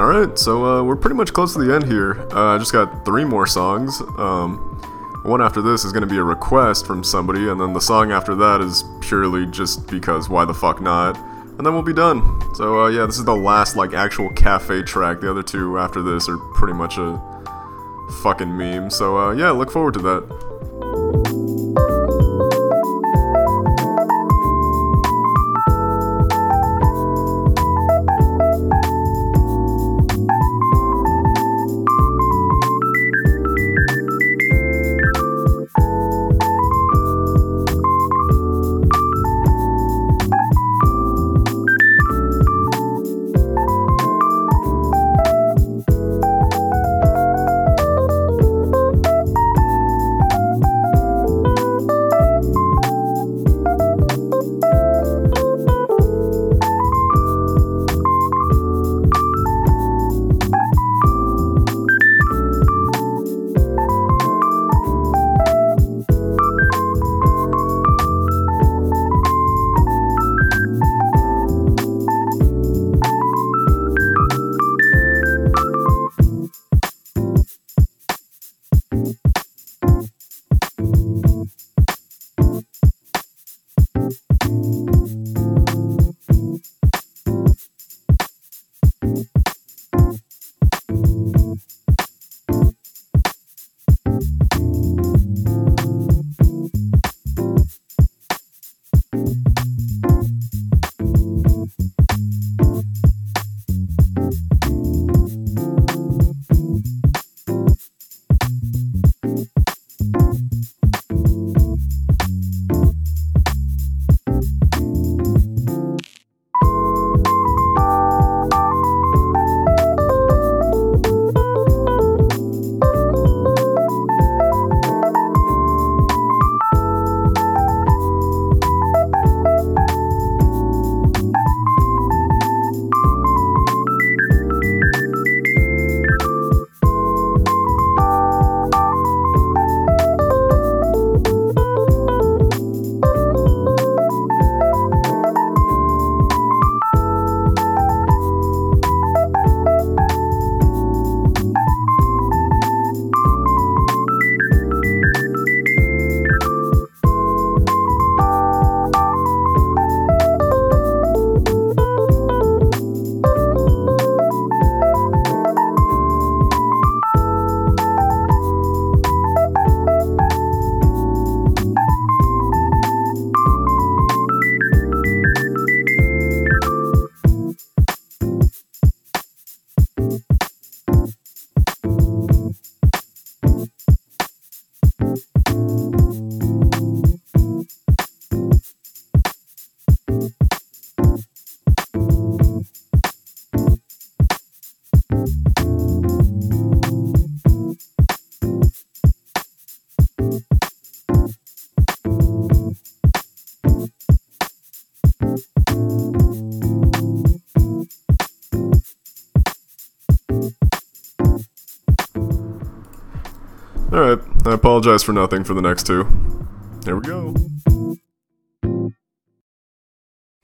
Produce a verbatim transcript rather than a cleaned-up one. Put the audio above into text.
Alright, so uh, we're pretty much close to the end here. Uh, I just got three more songs. Um, one after this is going to be a request from somebody, and then the song after that is purely just because why the fuck not? And then we'll be done. So uh, yeah, this is the last like actual cafe track. The other two after this are pretty much a fucking meme. So uh, yeah, look forward to that. Alright, I apologize for nothing for the next two. Here we go.